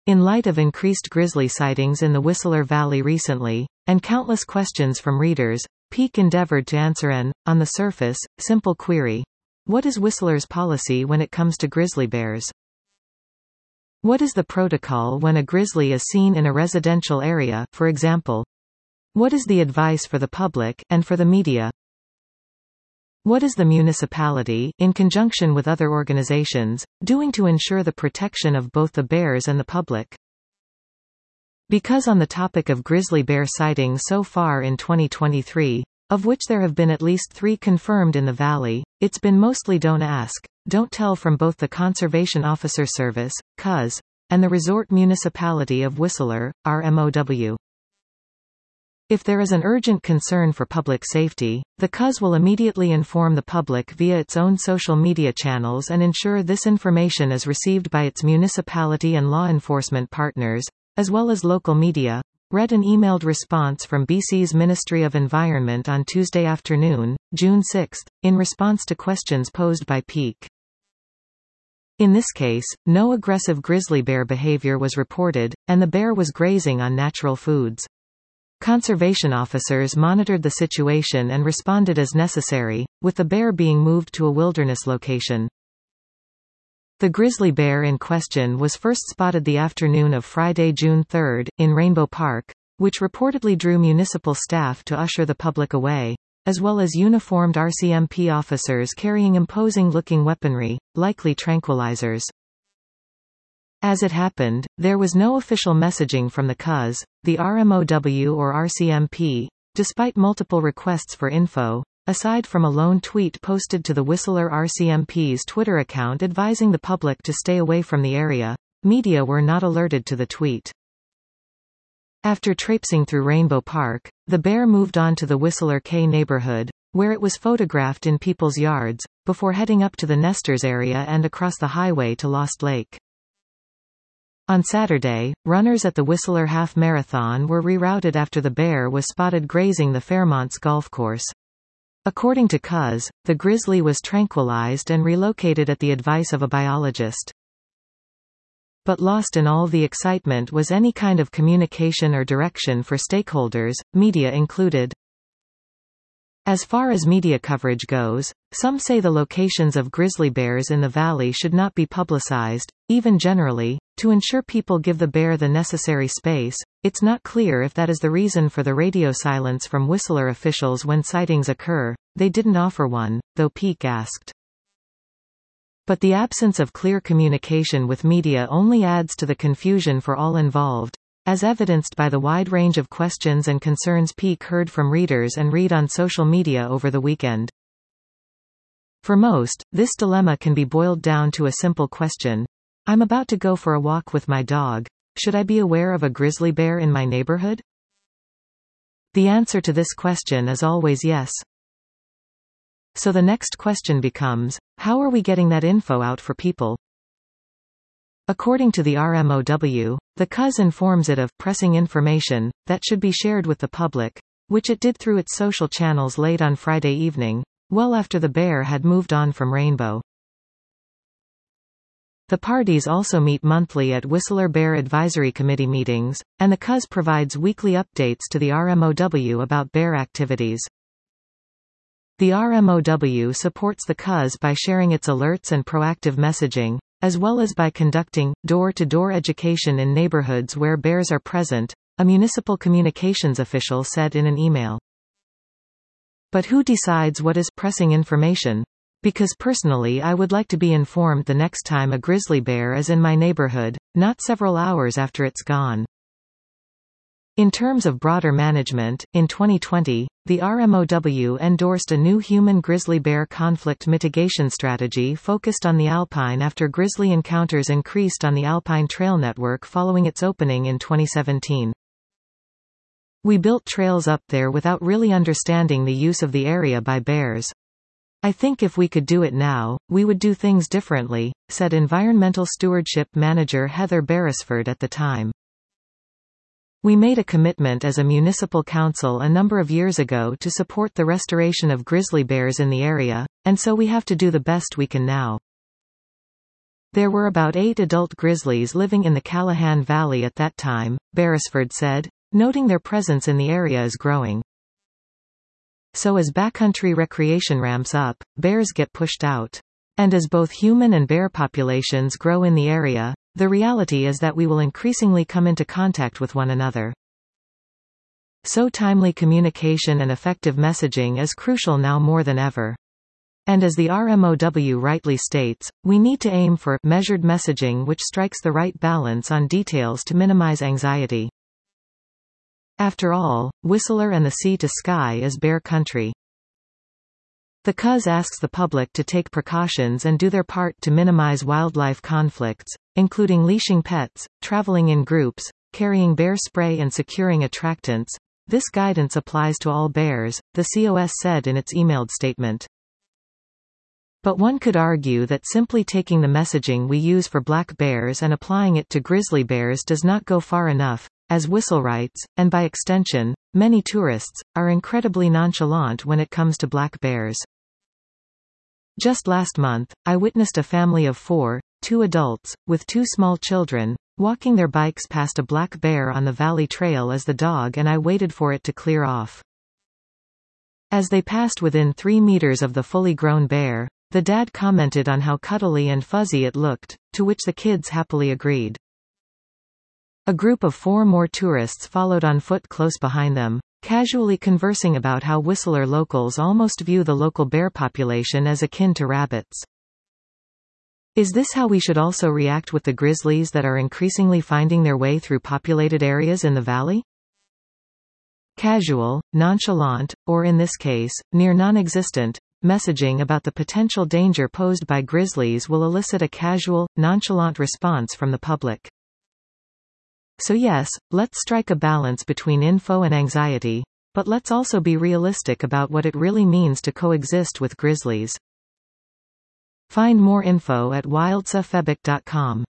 In light of increased grizzly sightings in the Whistler Valley recently, and countless questions from readers, Peak endeavored to answer an, on the surface, simple query. What is Whistler's policy when it comes to grizzly bears? What is the protocol when a grizzly is seen in a residential area, for example? What is the advice for the public, and for the media? What is the municipality, in conjunction with other organizations, doing to ensure the protection of both the bears and the public? Because on the topic of grizzly bear sightings so far in 2023, of which there have been at least 3 confirmed in the valley, it's been mostly don't ask, don't tell from both the Conservation Officer Service, COS, and the Resort Municipality of Whistler, RMOW. If there is an urgent concern for public safety, the COS will immediately inform the public via its own social media channels and ensure this information is received by its municipality and law enforcement partners, as well as local media. Read an emailed response from BC's Ministry of Environment on Tuesday afternoon, June 6, in response to questions posed by Peak. In this case, no aggressive grizzly bear behavior was reported, and the bear was grazing on natural foods. Conservation officers monitored the situation and responded as necessary, with the bear being moved to a wilderness location. The grizzly bear in question was first spotted the afternoon of Friday, June 3, in Rainbow Park, which reportedly drew municipal staff to usher the public away, as well as uniformed RCMP officers carrying imposing-looking weaponry, likely tranquilizers. As it happened, there was no official messaging from the COS, the RMOW or RCMP, despite multiple requests for info, aside from a lone tweet posted to the Whistler RCMP's Twitter account advising the public to stay away from the area. Media were not alerted to the tweet. After traipsing through Rainbow Park, the bear moved on to the Whistler K neighborhood, where it was photographed in people's yards, before heading up to the Nesters area and across the highway to Lost Lake. On Saturday, runners at the Whistler Half Marathon were rerouted after the bear was spotted grazing the Fairmonts golf course. According to COS, the grizzly was tranquilized and relocated at the advice of a biologist. But lost in all the excitement was any kind of communication or direction for stakeholders, media included. As far as media coverage goes, some say the locations of grizzly bears in the valley should not be publicized, even generally, to ensure people give the bear the necessary space. It's not clear if that is the reason for the radio silence from Whistler officials when sightings occur. They didn't offer one, though Peak asked. But the absence of clear communication with media only adds to the confusion for all involved, as evidenced by the wide range of questions and concerns Peak heard from readers and read on social media over the weekend. For most, this dilemma can be boiled down to a simple question. I'm about to go for a walk with my dog. Should I be aware of a grizzly bear in my neighborhood? The answer to this question is always yes. So the next question becomes, how are we getting that info out for people? According to the RMOW, the COS informs it of pressing information that should be shared with the public, which it did through its social channels late on Friday evening, well after the bear had moved on from Rainbow. The parties also meet monthly at Whistler Bear Advisory Committee meetings, and the COS provides weekly updates to the RMOW about bear activities. The RMOW supports the COS by sharing its alerts and proactive messaging, as well as by conducting door-to-door education in neighborhoods where bears are present, a municipal communications official said in an email. But who decides what is pressing information? Because personally I would like to be informed the next time a grizzly bear is in my neighborhood, not several hours after it's gone. In terms of broader management, in 2020, the RMOW endorsed a new human grizzly bear conflict mitigation strategy focused on the Alpine after grizzly encounters increased on the Alpine Trail Network following its opening in 2017. We built trails up there without really understanding the use of the area by bears. I think if we could do it now, we would do things differently, said Environmental Stewardship Manager Heather Beresford at the time. We made a commitment as a municipal council a number of years ago to support the restoration of grizzly bears in the area, and so we have to do the best we can now. There were about 8 adult grizzlies living in the Callahan Valley at that time, Beresford said, noting their presence in the area is growing. So as backcountry recreation ramps up, bears get pushed out. And as both human and bear populations grow in the area, the reality is that we will increasingly come into contact with one another. So timely communication and effective messaging is crucial now more than ever. And as the RMOW rightly states, we need to aim for measured messaging which strikes the right balance on details to minimize anxiety. After all, Whistler and the Sea to Sky is bear country. The CUS asks the public to take precautions and do their part to minimize wildlife conflicts, including leashing pets, traveling in groups, carrying bear spray and securing attractants. This guidance applies to all bears, the COS said in its emailed statement. But one could argue that simply taking the messaging we use for black bears and applying it to grizzly bears does not go far enough, as Whistle writes, and by extension, many tourists, are incredibly nonchalant when it comes to black bears. Just last month, I witnessed a family of 4, 2 adults, with 2 small children, walking their bikes past a black bear on the valley trail as the dog and I waited for it to clear off. As they passed within 3 meters of the fully grown bear, the dad commented on how cuddly and fuzzy it looked, to which the kids happily agreed. A group of 4 more tourists followed on foot close behind them, casually conversing about how Whistler locals almost view the local bear population as akin to rabbits. Is this how we should also react with the grizzlies that are increasingly finding their way through populated areas in the valley? Casual, nonchalant, or in this case, near non-existent, messaging about the potential danger posed by grizzlies will elicit a casual, nonchalant response from the public. So yes, let's strike a balance between info and anxiety, but let's also be realistic about what it really means to coexist with grizzlies. Find more info at wildsafebic.com.